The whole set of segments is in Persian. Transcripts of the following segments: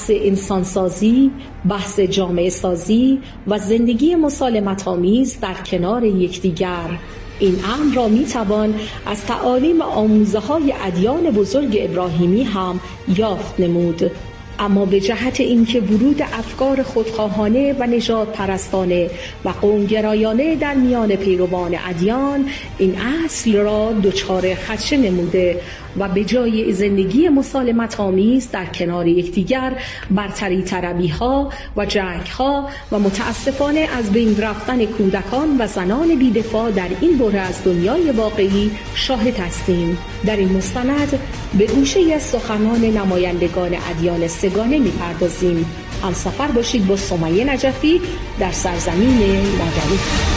انسانسازی، بحث جامعه سازی و زندگی مسالمت‌آمیز در کنار یکدیگر. این امر را میتوان از تعالیم آموزه‌های ادیان بزرگ ابراهیمی هم یافت نمود. اما به جهت اینکه ورود افکار خودخواهانه و نژاد پرستانه و قومگرایانه در میان پیروان ادیان این اصل را دچار خدشه نموده و به جای زندگی مسالمت آمیز در کنار یکدیگر برتری طلبی‌ها و جنگ‌ها و متاسفانه از بین رفتن کودکان و زنان بی‌دفاع در این بره از دنیای واقعی شاهد هستیم. در این مستند به گوشه‌ای از سخنان نمایندگان ادیان سگانه می‌پردازیم. همسفر باشید با سمیه نجفی در سرزمین مادری.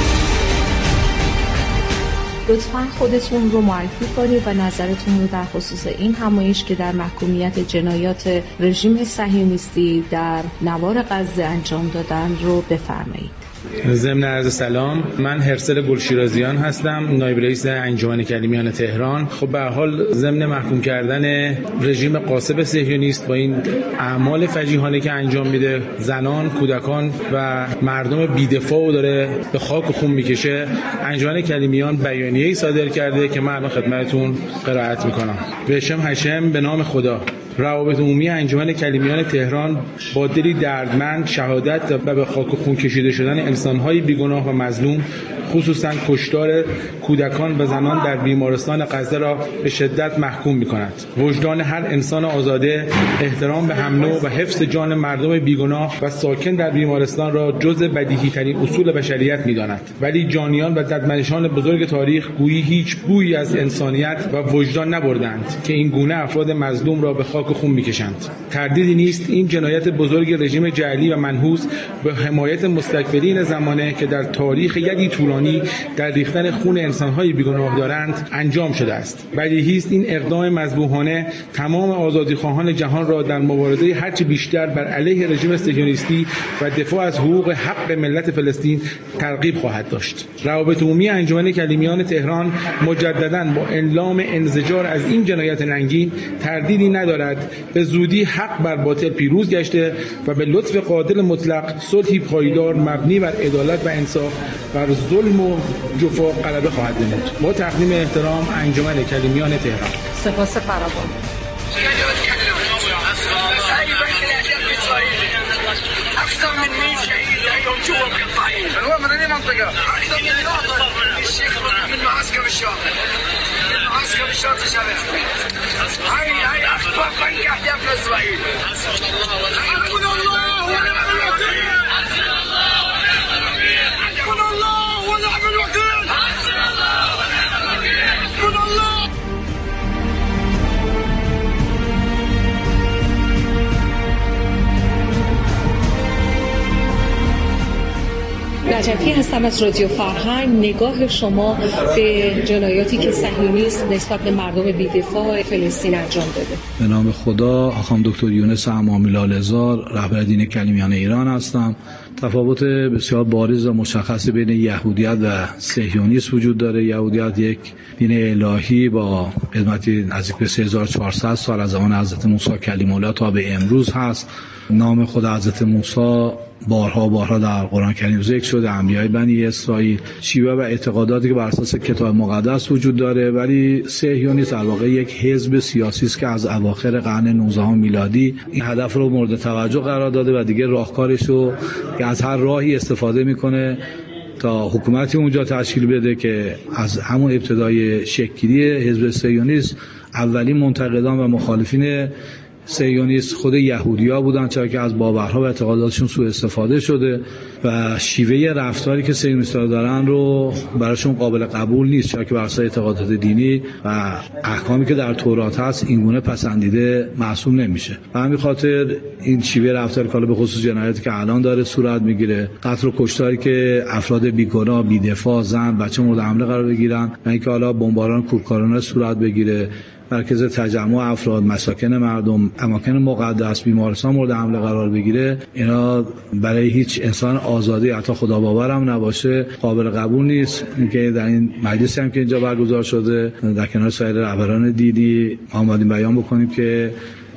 لطفاً خودتون رو معرفی کنید و نظرتون رو در خصوص این همایش که در محکومیت جنایات رژیم صهیونیستی در نوار غزه انجام دادن رو بفرمایید. ضمن عرض سلام، من هرسل گلشیرازیان هستم، نایب رئیس انجمن کلیمیان تهران. خب به هر حال ضمن محکوم کردن رژیم غاصب صهیونیست با این اعمال فجیحانه که انجام میده، زنان، کودکان و مردم بی‌دفاع داره به خاک و خون میکشه، انجمن کلیمیان بیانیه‌ای صادر کرده که من خدمتتون قرائت میکنم. بهشم هشم به نام خدا. روابط عمومی انجمن کلیمیان تهران با دلی دردمند شهادت و به خاک و خون کشیده شدن انسان‌های بیگناه و مظلوم، خصوصاً کشتار کودکان و زنان در بیمارستان غزه را به شدت محکوم می‌کند. وجدان هر انسان آزاده احترام به هم نوع و حفظ جان مردم بیگناه و ساکن در بیمارستان را جزء بدیهی‌ترین اصول بشریت می‌داند، ولی جانیان و ددمنشان بزرگ تاریخ گویی هیچ بویی از انسانیت و وجدان نبردند که این گونه افراد مظلوم را به خاک و خون می‌کشند. تردیدی نیست این جنایت بزرگ رژیم جعلی و منحوس به حمایت مستکبرین زمانه که در تاریخ یدی طولانی در ریختن خون انسان‌های بیگناه دارند انجام شده است. بدیهی است این اقدام مذبوحانه تمام آزادیخواهان جهان را در مبارزه هرچه بیشتر بر علیه رژیم صهیونیستی و دفاع از حقوق حق ملت فلسطین ترغیب خواهد داشت. روابط عمومی انجمن کلیمیان تهران مجدداً با اعلام انزجار از این جنایت رنگین تردیدی ندارد به زودی حق بر باطل پیروز گشته و به لطف قادر مطلق صلحی پایدار مبنی بر عدالت و انصاف بر ظلم و جفا غلبه خواهد نمود. با تقدیم احترام انجمن کلیمیان تهران. سپاس فراوان. معسكر الشرطة شباب هاي أخبار بنك أحداث إسرائيل. حسبنا الله ونعم الوكيل. حسبنا الله ونعم الوكيل. حسبنا الله ونعم الوكيل. حسبنا الله ونعم الوكيل. حسبنا الله. نجفی هستم از رادیو فرهنگ. نگاه شما به جنایاتی که صهیونیست نسبت به مردم بی‌دفاع فلسطین انجام داده. به نام خدا، خانم دکتر یونس امامی لاله‌زار، رهبر دین کلیمیان ایران هستم. تفاوت بسیار بارز و مشخصی بین یهودیت و صهیونیسم وجود داره. یهودیت یک دین الهی با قدمتی نزدیک به 3400 سال از زمان حضرت موسی کلیم الله تا به امروز هست. نام خود حضرت موسی بارها در قرآن کریم ذکر شده، انبیای بنی اسرائیل. شیوه و اعتقاداتی که بر اساس کتاب مقدس وجود داره، ولی صهیونیسم در واقع یک حزب سیاسی است که از اواخر قرن 19 میلادی این هدف رو مورد توجه قرار داده و دیگه راهکارش رو از هر راهی استفاده میکنه تا حکومتی اونجا تشکیل بده که از همون ابتدای شکل‌گیری حزب صهیونیست اولین منتقدان و مخالفین صهیونیست خود یهودی‌ها بودن، چرا که از باورها و اعتقاداتشون سوء استفاده شده و شیوه رفتاری که صهیونیست‌ها دارن رو براشون قابل قبول نیست، چرا که بر اساس اعتقادات دینی و احکامی که در تورات هست اینگونه پسندیده محسوب نمیشه. و همین خاطر این شیوه رفتاری که به خصوص جنایاتی که الان داره صورت میگیره، قتل و کشتاری که افراد بیگناه، بی‌دفاع، زن، بچه مورد حمله قرار بگیرن و اینکه حالا بمباران کورکورانه صورت بگیره، مرکز تجمع افراد، مساکن مردم، اماکن مقدس، بیمارستان مورد حمله قرار بگیره، اینا برای هیچ انسان آزادی حتی خدا باور هم نباشه قابل قبول نیست. اینکه در این مجلسی هم که اینجا برگزار شده در کنار سایر رهبران دینی ما اومدیم بیان بکنیم که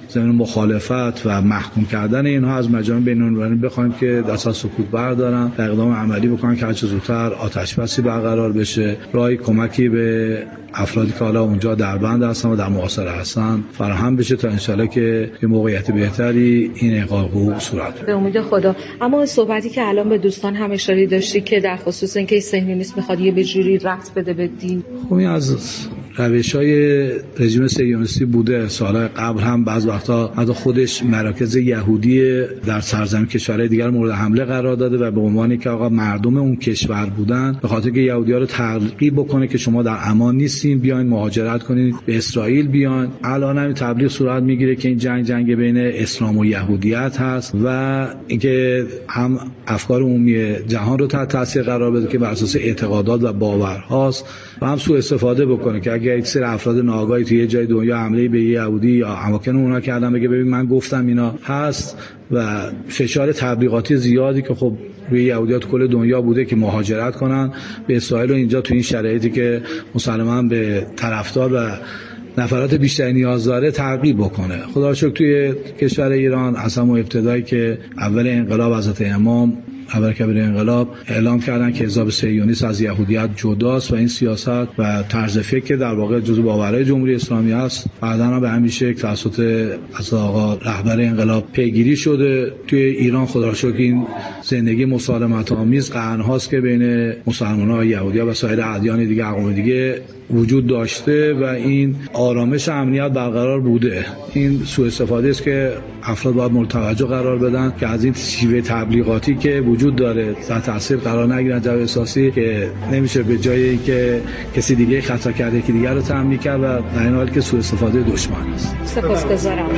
ضمن مخالفت و محکوم کردن اینها از مجامع بین‌المللی بخوایم که دست از سکوت بردارن، اقدام عملی بکنن که هر چه زودتر آتش‌بسی برقرار بشه، راهی کمکی به افرادی که حالا اونجا در بند هستن و در محاصره هستن فراهم بشه تا انشالله که به موقعیت بهتری این احقاق حقوق صورت بگیره. به امید خدا. اما صحبتی که الان به دوستان هم اشاره داشتی که در خصوص اینکه صهیونیسم میخواد یه جوری ربط بده به دین، خب این از روش‌های رژیم صهیونیستی بوده. سال‌های قبل هم بعض وقتا حتی خودش مراکز یهودی در سرزمین کشورهای دیگر مورد حمله قرار داده و به عنوانی که آقا مردم اون کشور بودن به خاطر که یهودی‌ها رو ترغیب بکنه که شما در امان نیستین، بیاین مهاجرت کنین به اسرائیل بیان. الان هم تبلیغ صورت میگیره که این جنگ بین اسلام و یهودیت هست و اینکه هم افکار عمومی جهان رو تحت تاثیر قرار بده که بر اساس اعتقادات و باورهاست و هم سوء استفاده بکنه که اگه یک سری افراد ناآگاهی توی یه جای دنیا حمله به یهودی یا اماکن اونها کردن بگه ببین من گفتم اینا هست و فشار تبلیغاتی زیادی که خب روی یهودیات کل دنیا بوده که مهاجرت کنن به اسرائیل و اینجا تو این شرایطی که مسلماً به طرفدار و نفرات بیشتری نیاز داره ترغیب بکنه. خدا شکر توی کشور ایران از همون ابتدایی که اول انقلاب حضرت امام اول کبیر انقلاب اعلام کردن که حزب صهیونیست از یهودیت جداست و این سیاست و طرز فکر که در واقع جزو باورهای جمهوری اسلامی است بعداً به همین شکل توسط آقا رهبر انقلاب پیگیری شده. توی ایران خدا رو شکر این زندگی مسالمت آمیز قرن‌هاست که بین مسلمان‌ها و یهودی‌ها و سایر ادیان دیگه اقوام دیگه وجود داشته و این آرامش امنیت برقرار بوده. این سوء استفاده است که افراد باید مورد توجه قرار بدن که از این شیوه تبلیغاتی که وجود داره تحت تاثیر قرار نگیرن جو احساسی که نمیشه به جایی که کسی دیگه خطا کرده که دیگر رو تامین کرد و در این حال که سوء استفاده دشمن است. سپاسگزارم.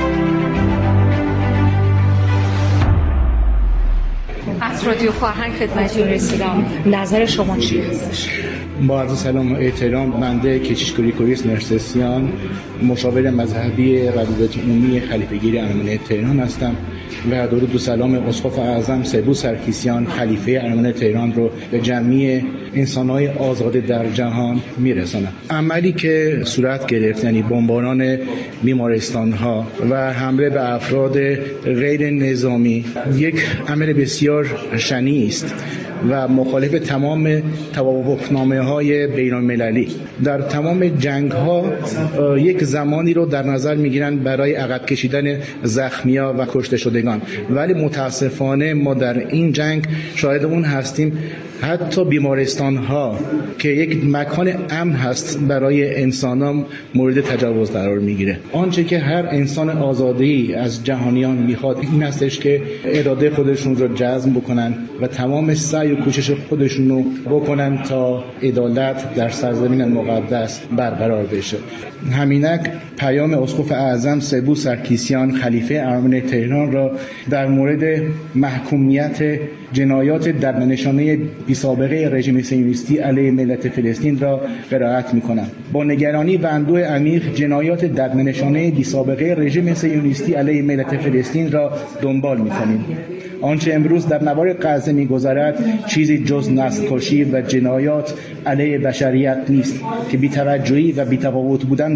از رادیو فرهنگ خدمتتون رسیدم. نظر شما چی هستش؟ با عرض سلام و احترام، بنده کشیش گریگوریوس نرسسیان مشاور مذهبی قداست عمومی خلیفه‌گیری ارمنی تهران هستم و درود و سلام اسقف اعظم سبو سرکیسیان خلیفه ارمنی تهران رو به جمعی انسان‌های آزاده در جهان میرسانم. عملی که صورت گرفت یعنی بمباران بیمارستان‌ها و حمله به افراد غیر نظامی یک عمل بسیار شنیع است و مخالف تمام توافقنامه‌های بین‌المللی. در تمام جنگ‌ها یک زمانی رو در نظر می‌گیرند برای عقب کشیدن زخمی‌ها و کشته شدگان، ولی متاسفانه ما در این جنگ شاهد اون هستیم حتی بیمارستان‌ها که یک مکان امن هست برای انسانان مورد تجاوز قرار میگیره. آنچه که هر انسان آزاده‌ای از جهانیان میخواد این هستش که اراده خودشون رو جزم بکنن و تمام سعی و کوشش خودشون رو بکنن تا عدالت در سرزمین مقدس برقرار بشه. همینک پیام اسقف اعظم سبو سرکیسیان خلیفه ارمنی تهران را در مورد محکومیت جنایات در نشانه بی‌سابقه رژیم صهیونیستی علیه ملت فلسطین را قرائت می‌کنم. با نگرانی و اندوه عمیق جنایات در نشانه بی‌سابقه رژیم صهیونیستی علیه ملت فلسطین را دنبال می‌کنیم. آنچه امروز در نوار غزه می‌گذرد چیزی جز نسل‌کشی و جنایات علیه بشریت نیست که بی‌توجهی و بی‌تفاوت بودن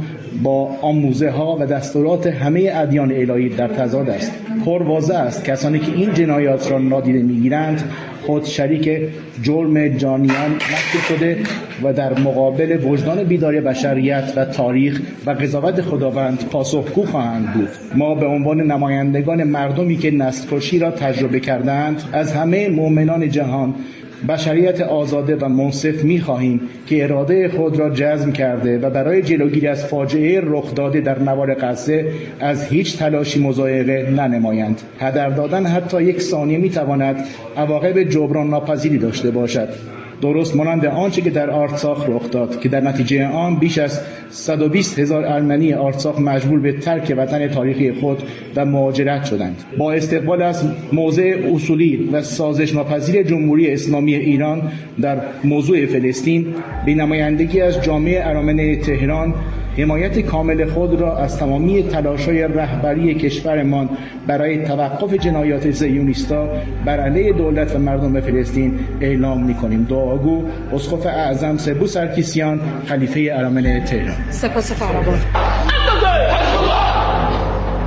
با آموزه‌ها و دستورات همه ادیان الهی در تضاد است. پرواضح است کسانی که این جنایات را نادیده می‌گیرند خود شریک جرم جانیان محسوب شده و در مقابل وجدان بیداری بشریت و تاریخ و قضاوت خداوند پاسخگو خواهند بود. ما به عنوان نمایندگان مردمی که نسل‌کشی را تجربه کردند از همه مؤمنان جهان بشریت آزاده و منصف می‌خواهیم که اراده خود را جزم کرده و برای جلوگیری از فاجعه رخ داده در نوار غزه از هیچ تلاشی مضایقه ننمایند. هدر دادن حتی یک ثانیه می‌تواند عواقب جبران ناپذیری داشته باشد. درست مانند آنچه که در آرتساخ رخ داد که در نتیجه آن بیش از 120,000 ارمنی آرتساخ مجبور به ترک وطن تاریخی خود و مهاجرت شدند. با استقبال از موضع اصولی و سازش ناپذیر جمهوری اسلامی ایران در موضوع فلسطین به نمایندگی از جامعه ارامنه تهران حمایت کامل خود را از تمامی تلاش‌های رهبری کشورمان برای توقف جنایات صهیونیست‌ها بر علیه دولت و مردم فلسطین اعلام می‌کنیم. دعاگو اسقف اعظم سبو سرکیسیان خلیفه ارامنه تهران. سپاس فراوان.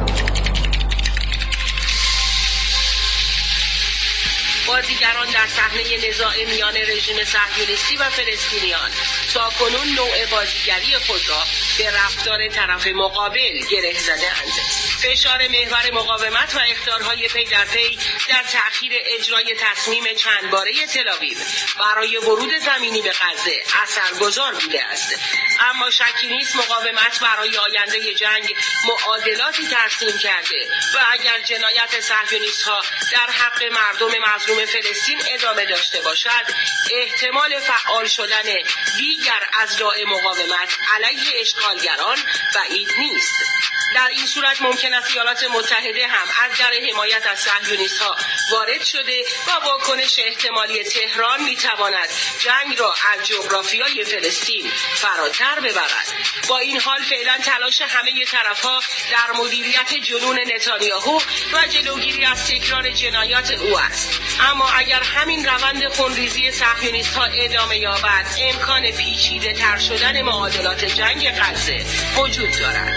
بازیگران در صحنه نزاع میان رژیم صهیونیستی و فلسطینیان تاکنون نوع بازیگری خود را به رفتار طرف مقابل گره زده‌اند. فشار محور مقاومت و اخطارهای پی در پی در تأخیر اجرای تصمیم چند باره تل‌آویو برای ورود زمینی به غزه اثرگذار بوده است. اما شکی نیست مقاومت برای آینده جنگ معادلاتی ترسیم کرده و اگر جنایت صهیونیست‌ها در حق مردم مظلوم فلسطین ادامه داشته باشد، احتمال فعال شدن دیگر اذرع مقاومت علیه اشغالگران بعید نیست. در این صورت ممکن است ایالات متحده هم از در حمایت از صهیونیست‌ها وارد شده و واکنش احتمالی تهران می‌تواند جنگ را از جغرافیای فلسطین فراتر ببرد. با این حال فعلا تلاش همه طرف‌ها در مدیریت جنون نتانیاهو و جلوگیری از تکرار جنایات او است. اما اگر همین روند خونریزی صهیونیست‌ها ادامه یابد، امکان پیچیده‌تر شدن معادلات جنگ غزه وجود دارد.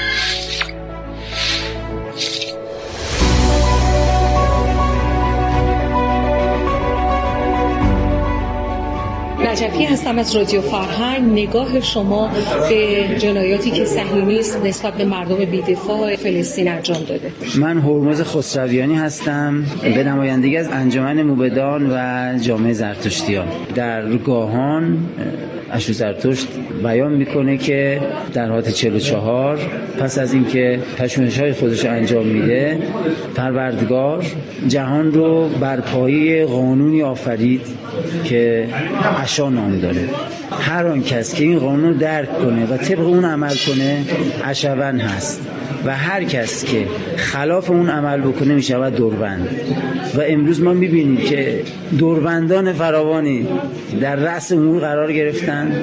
نجفی هستم از رادیو فرهنگ. نگاه شما به جنایاتی که صهیونیسم نسبت به مردم بی‌دفاع فلسطین انجام داده. من هرمز خسرویانی هستم، به نمایندگی از انجمن موبدان و جامعه زرتشتیان. در گاهان اشو زرتشت بیان میکنه که در حالت 44 پس از اینکه پژوهش‌های خودش انجام میده، پروردگار جهان رو بر پایه قانونی آفرید که عشا نام داره. هر آن کس که این قانون درک کنه و طبق اون عمل کنه عشاون هست و هر کس که خلاف اون عمل بکنه میشود دوربند. و امروز ما میبینیم که دوربندان فراوانی در رأس امور قرار گرفتن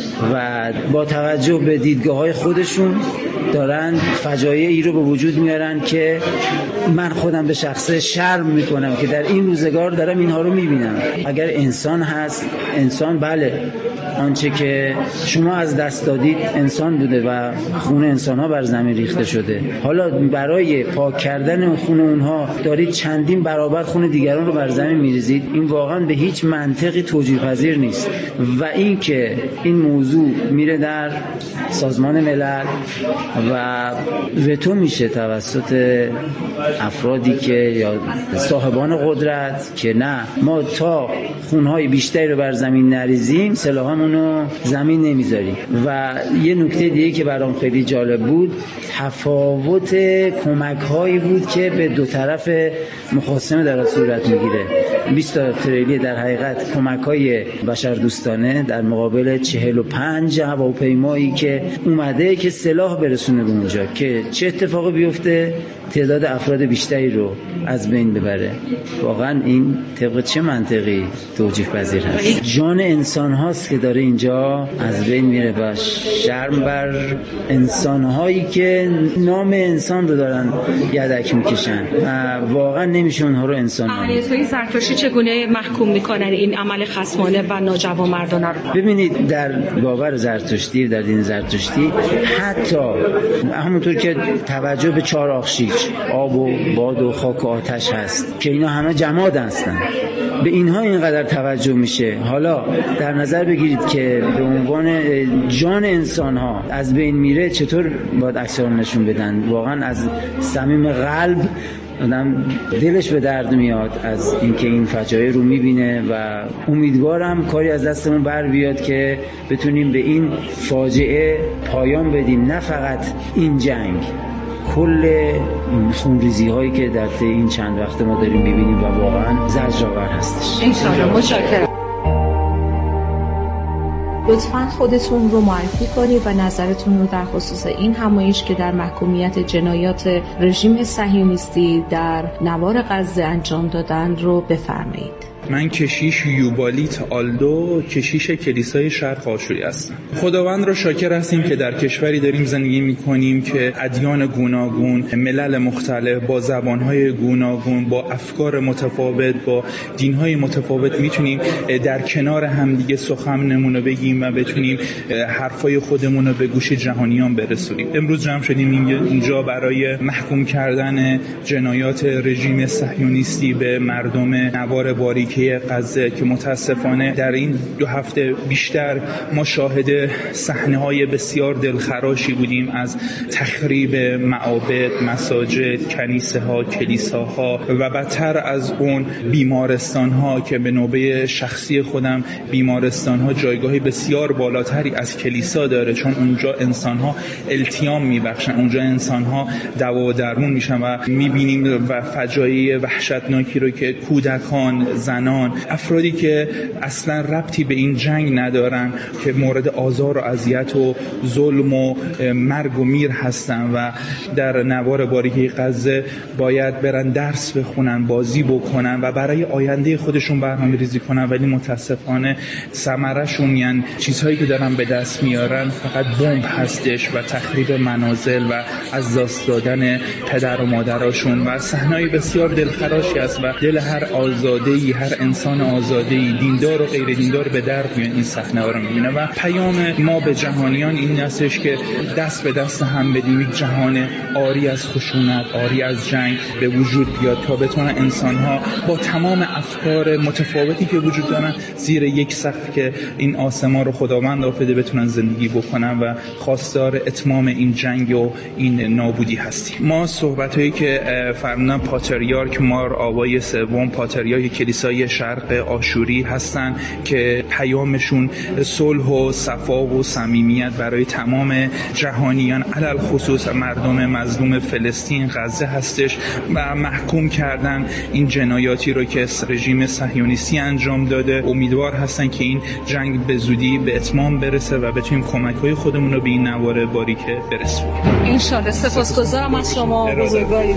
و با توجه به دیدگاه‌های خودشون دارن فجایعی رو به وجود میارن که من خودم به شخصه شرم میکنم که در این روزگار دارم اینها رو میبینم. اگر انسان هست، انسان بله، آنچه که شما از دست دادید انسان بوده و خون انسان‌ها بر زمین ریخته شده. حالا برای پاک کردن خون اونها دارید چندین برابر خون دیگران رو بر زمین میریزید. این واقعا به هیچ منطقی توجیه پذیر نیست. و این که این موضوع میره در سازمان ملل و وتو میشه توسط افرادی که یا صاحبان قدرت که نه، ما تا خونهای بیشتری رو بر زمین نریزیم سلاحمون رو زمین نمیذاریم. و یه نکته دیگه که برام خیلی جالب بود، تفاوت کمک‌هایی بود که به دو طرف مخاصمه در صورت میگیره. 20 تا تریلی در حقیقت کمک‌های بشردوستانه در مقابل 45 هواپیمایی که اومده که سلاح برسونه به اونجا که چه اتفاقی بیفته، تعداد افراد بیشتری رو از بین ببره. واقعا این طبق چه منطقی توجیه پذیر هست؟ جان انسان هاست که داره اینجا از بین میره و شرم بر انسان هایی که نام انسان رو دارن یدک میکشن و واقعا نمیشه اونها رو انسان نامید. اهلیت‌های زرتشتی چگونه محکوم میکنن این عمل خصمانه و ناجوانمردانه رو؟ ببینید، در باور زرتشتی، در دین زرتشتی، حتی همونطور که توجه به 4 آخشیج، آب و باد و خاک و آتش هست که اینا همه جماد هستن، به اینها اینقدر توجه میشه. حالا در نظر بگیرید که به عنوان جان انسان ها از بین میره، چطور باید عکس رو نشون بدن؟ واقعا از صمیم قلب آدم دلش به درد میاد از اینکه این فجایع رو میبینه و امیدوارم کاری از دستمون بر بیاد که بتونیم به این فاجعه پایان بدیم. نه فقط این جنگ، کل خونریزی هایی که در طی این چند وقت ما داریم میبینیم و واقعا زجرآور هستش. انشاءالله. متشکرم. لطفاً خودتون رو معرفی کنید و نظرتون رو در خصوص این همایش که در محکومیت جنایات رژیم صهیونیستی در نوار غزه انجام دادن رو بفرمایید. من کشیش یوبالیت آلدو، کشیش کلیسای شرق آشوری هستم. خداوند را شاکر هستیم که در کشوری داریم زندگی می‌کنیم که ادیان گوناگون، ملل مختلف، با زبان‌های گوناگون، با افکار متفاوت، با دین‌های متفاوت میتونیم در کنار همدیگه سخنمون رو بگیم و بتونیم حرفای خودمون رو به گوش جهانیان برسونیم. امروز جمع شدیم اینجا برای محکوم کردن جنایات رژیم صهیونیستی به مردم نوار باریک باریکه غزه که متاسفانه در این 2 هفته بیشتر ما شاهد صحنه‌های بسیار دلخراشی بودیم از تخریب معابد، مساجد، کنیسه‌ها، کلیساها و بدتر از اون بیمارستان‌ها که به نوبه شخصی خودم بیمارستان‌ها جایگاهی بسیار بالاتری از کلیسا داره، چون اونجا انسان‌ها التیام می‌بخشن، اونجا انسان‌ها دوا و درمون میشن و می‌بینیم و فجایع وحشتناکی رو که کودکان، زنان، افرادی که اصلا ربطی به این جنگ ندارن که مورد آزار و اذیت و ظلم و مرگ و میر هستن و در نوار باریکه غزه باید برن درس بخونن، بازی بکنن و برای آینده خودشون برنامه‌ریزی کنن، ولی متاسفانه ثمره‌شون یعنی چیزهایی که دارن به دست میارن فقط بمب هستش و تخریب منازل و از دست دادن پدر و مادراشون و صحنه‌های بسیار دلخراشی است و دل هر آزاده‌ای، هر انسان آزاده‌ای، دیندار و غیر دیندار به درد میاد این صحنه‌ها رو می‌بینه و پیام ما به جهانیان این هستش که دست به دست هم بدیم، یک جهان عاری از خشونت، عاری از جنگ به وجود بیاد تا بتونن انسان‌ها با تمام افکار متفاوتی که وجود دارن زیر یک سقف که این آسمان رو خداوند آفریده بتونن زندگی بکنن و خواستار اتمام این جنگ و این نابودی هستیم. ما صحبتایی که فرمودن پاتریارک مار آوای سوم، پاتریارک کلیسای شرق آشوری هستن که پیامشون صلح و صفا و صمیمیت برای تمام جهانیان، علل خصوص مردم مظلوم فلسطین غزه هستش و محکوم کردن این جنایاتی رو که رژیم صهیونیستی انجام داده. امیدوار هستن که این جنگ به زودی به اتمام برسه و بتونیم کمک‌های خودمون رو به این نوار باریکه برسونیم. ان شاء الله. سپاسگزارم از شما بزرگواری.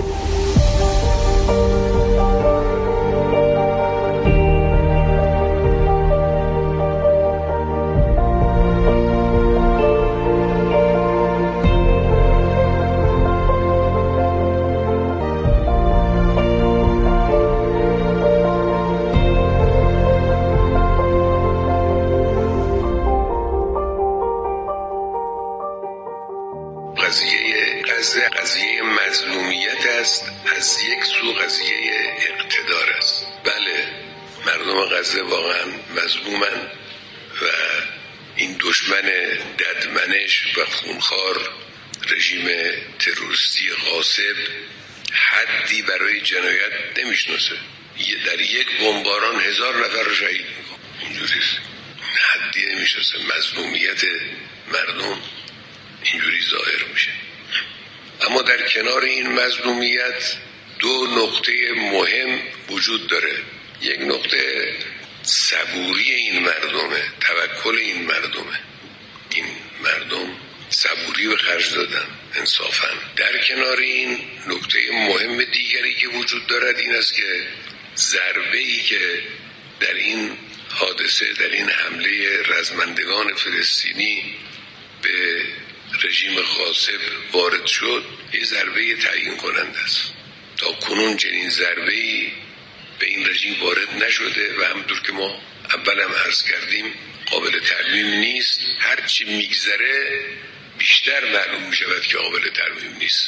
قضیه مظلومیت است، از یک سو قضیه اقتدار است. بله، مردم غزه واقعا مظلومن و این دشمن ددمنش و خونخوار رژیم تروریستی غاصب حدی برای جنایت نمیشناسه. در یک بمباران 1000 نفر رو شهید میکنه. اینجوریست، حدی نمیشناسه. مظلومیت مردم اینجوری ظاهر میشه. اما در کنار این مظلومیت 2 نقطه مهم وجود داره. یک نقطه صبوری این مردمه، توکل این مردمه. این مردم صبوری به خرج دادن انصافا. در کنار این نقطه مهم دیگری که وجود دارد این است که ضربه‌ای که در این حادثه، در این حمله رزمندگان فلسطینی به رژیم غاصب وارد شد، یه ضربه تعیین کننده است. تا کنون چنین ضربه‌ای به این رژیم وارد نشده و همونطور که ما اول هم عرض کردیم قابل ترمیم نیست. هرچی میگذره بیشتر معلوم میشود که قابل ترمیم نیست.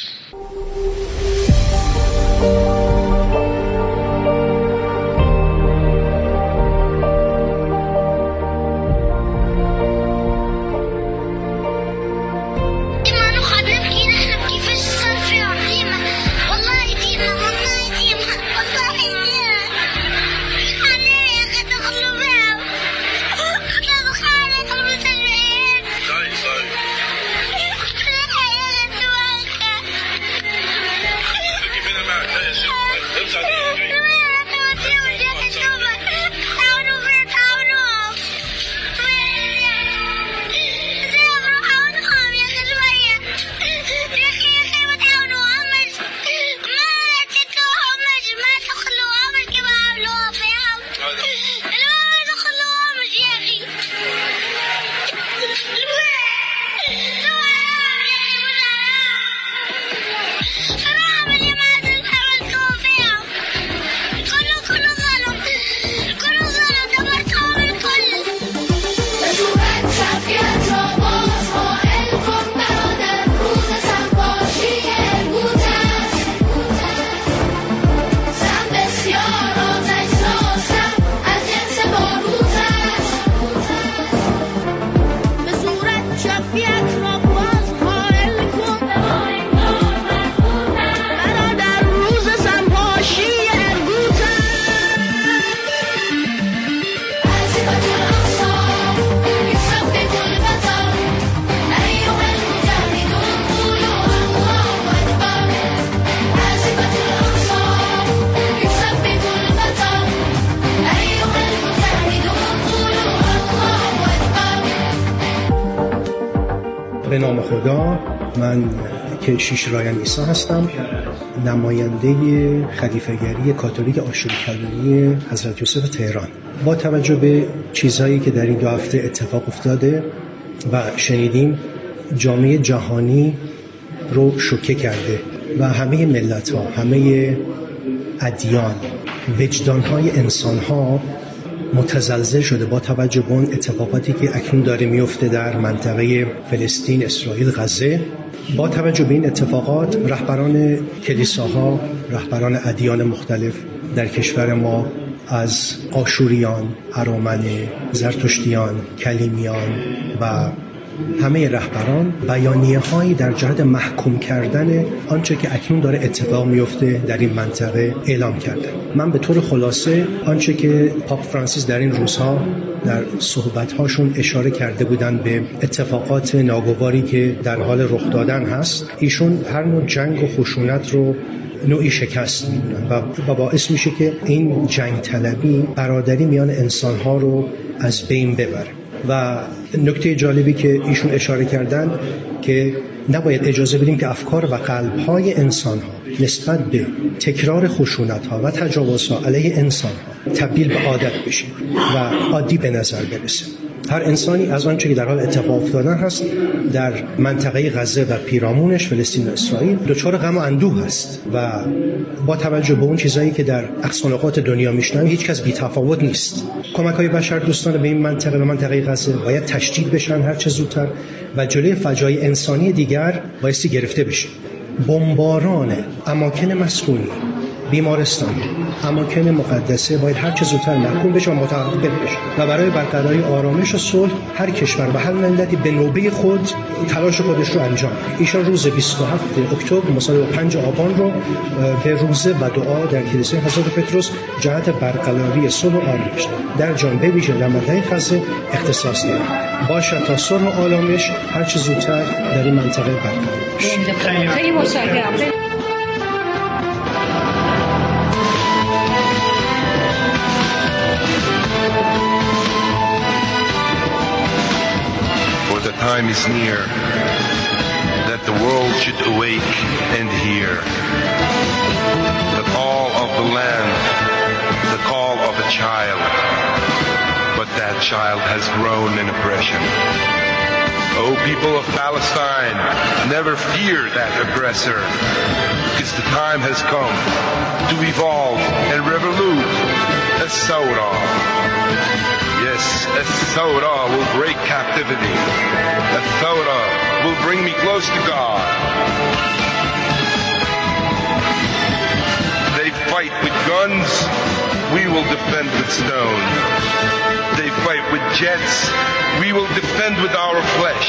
به نام خدا. من کشیش رایان عیسی هستم، نماینده خلیفه‌گری کاتولیک آشوری‌کردنی حضرت یوسف تهران. با توجه به چیزهایی که در این 2 هفته اتفاق افتاده و شنیدیم، جامعه جهانی رو شوکه کرده و همه ملت‌ها، همه ادیان، وجدان‌های انسان‌ها متزلزل شده با توجه به اون اتفاقاتی که اکنون داره میفته در منطقه فلسطین، اسرائیل، غزه. با توجه به این اتفاقات، رهبران کلیساها، رهبران ادیان مختلف در کشور ما، از آشوریان، ارامنه، زرتشتیان، کلیمیان و همه رهبران بیانیه‌هایی در جهت محکوم کردن آنچه که اکنون داره اتفاق میفته در این منطقه اعلام کردن. من به طور خلاصه آنچه که پاپ فرانسیس در این روزها در صحبت‌هاشون اشاره کرده بودن به اتفاقات ناگواری که در حال رخ دادن هست، ایشون هر نوع جنگ و خشونت رو نوعی شکست میدونن و باعث میشه که این جنگ طلبی برادری میان انسان‌ها رو از بین ببره. و نکته جالبی که ایشون اشاره کردن که نباید اجازه بدیم که افکار و قلب‌های انسان‌ها نسبت به تکرار خشونت‌ها و تجاوزها علیه انسان‌ها تبدیل به عادت بشه و عادی به نظر برسه. هر انسانی از آنچه که در حال اتفاق افتادن هست در منطقه غزه و پیرامونش، فلسطین و اسرائیل، دچار غم و اندوه هست و با توجه به اون چیزایی که در اقصا نقاط دنیا میشنویم هیچ کس بی‌تفاوت نیست. کمک‌های بشردوستانه به این منطقه و منطقه غزه باید تشدید بشن هر چه زودتر و جلوی فجایع انسانی دیگر بایستی گرفته بشه. بمباران اماکن مسکونی، بیمارستان، اماکن مقدسه باید هر چه زودتر محکوم بشه و متوقف بشه و برای برقراری آرامش و صلح هر کشور و هر ملتی به نوبه خود تلاش خودش رو انجام بده. ایشان روز 27 اکتبر مصادف 5 آبان رو به روزه و دعا در کلیسای حضرت پتروس جهت برقراری صلح و آرامش در جنبه ویژه در منطقه غزه اختصاص دادند. باشه تا صلح و آرامش هر چه زودتر در این منطقه برقرار بشه. خیلی متشکرم. The time is near that the world should awake and hear the call of the land, the call of a child, but that child has grown in oppression. O people of Palestine, never fear that aggressor, because the time has come to evolve and revolute as Saurah. Yes, as Saurah will break captivity. As Saurah will bring me close to God. They fight with guns, we will defend with stone. They fight with jets, we will defend with our flesh.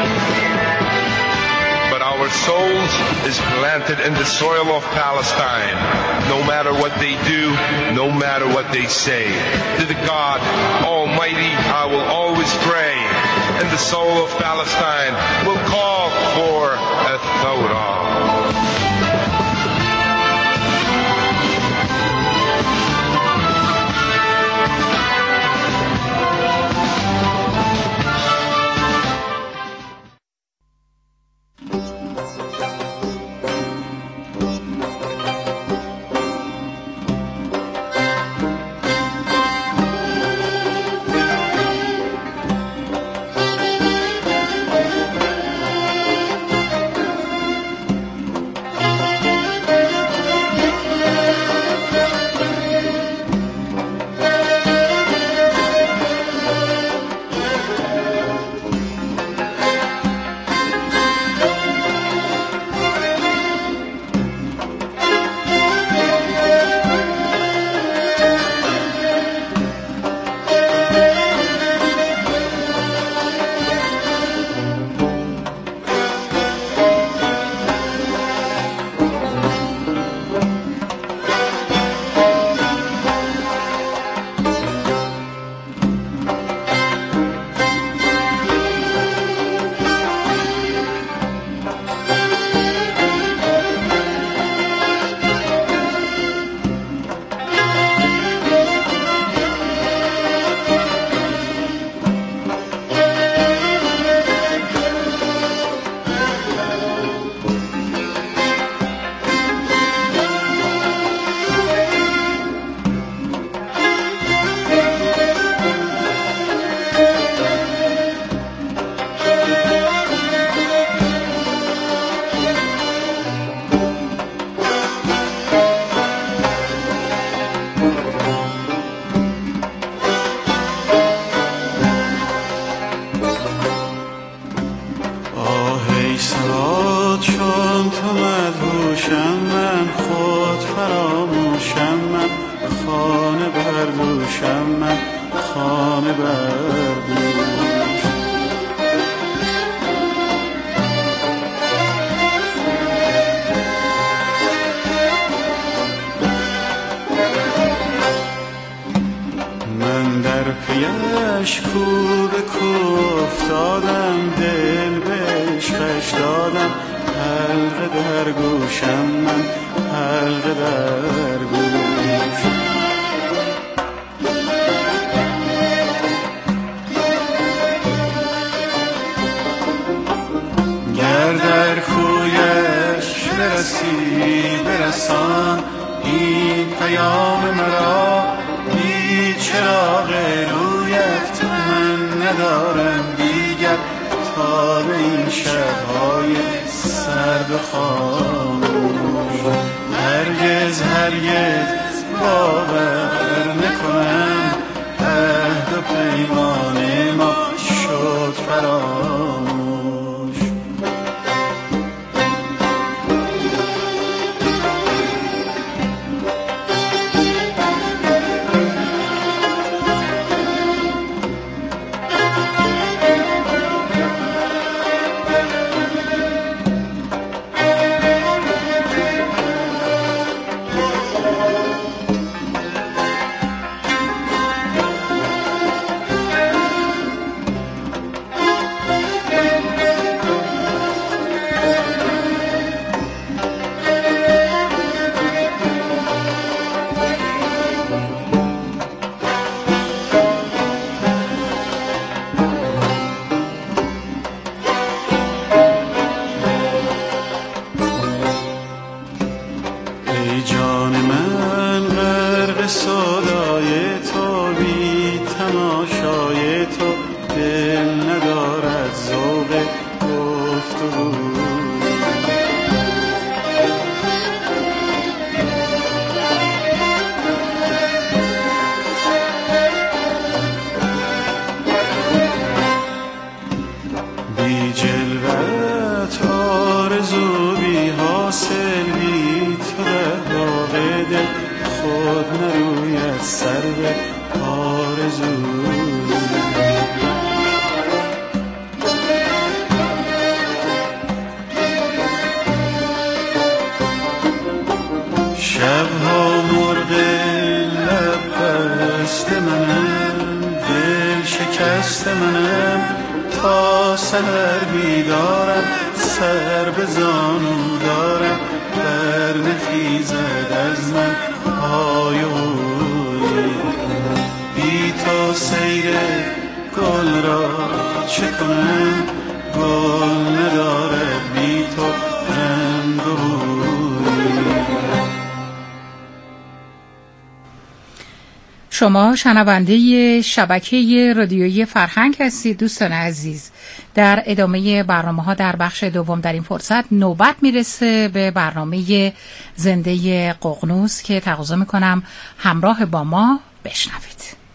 But our souls is planted in the soil of Palestine. No matter what they do, no matter what they say. To the God Almighty I will always pray. And the soul of Palestine will call for a Thawra. آهی سواد چون تو مدهوشم، من خود فراموشم، من خانه بردوشم، من خانه بردوش. من در پیش کو به کو افتادم، دل به عشقش دادم، حلقه در گوشم، من حلقه در گوش. گر در کویش برسی برسان این پیام مرا، بی چراغ رویت من ندارم دیگر تا به این شب‌های سرد و خاموش. هرگز هرگز باور نکنم عهد و پیمان ما شد فراموش. ای جان من غرق سودای تو، بی تماشای تو دل ندارد ذوق گفتگو. بی جلوت آرزو بی حاصل، بی تو در باغ دل خود نروید سر به آرزو. شبها مرغ لب بست منم، دل شکست منم، تا سحر بیدارم، سر به زانو دارم، بر نخیزد از من های و هوی. بی تو سیر گل را چه کنم، گل ندارد بی تو رنگ و بوی. شما شنونده شبکه رادیویی فرهنگ هستید دوستان عزیز. در ادامه برنامه‌ها در بخش دوم در این فرصت نوبت میرسه به برنامه زنده ققنوس که تقاضا میکنم همراه با ما بشنوید.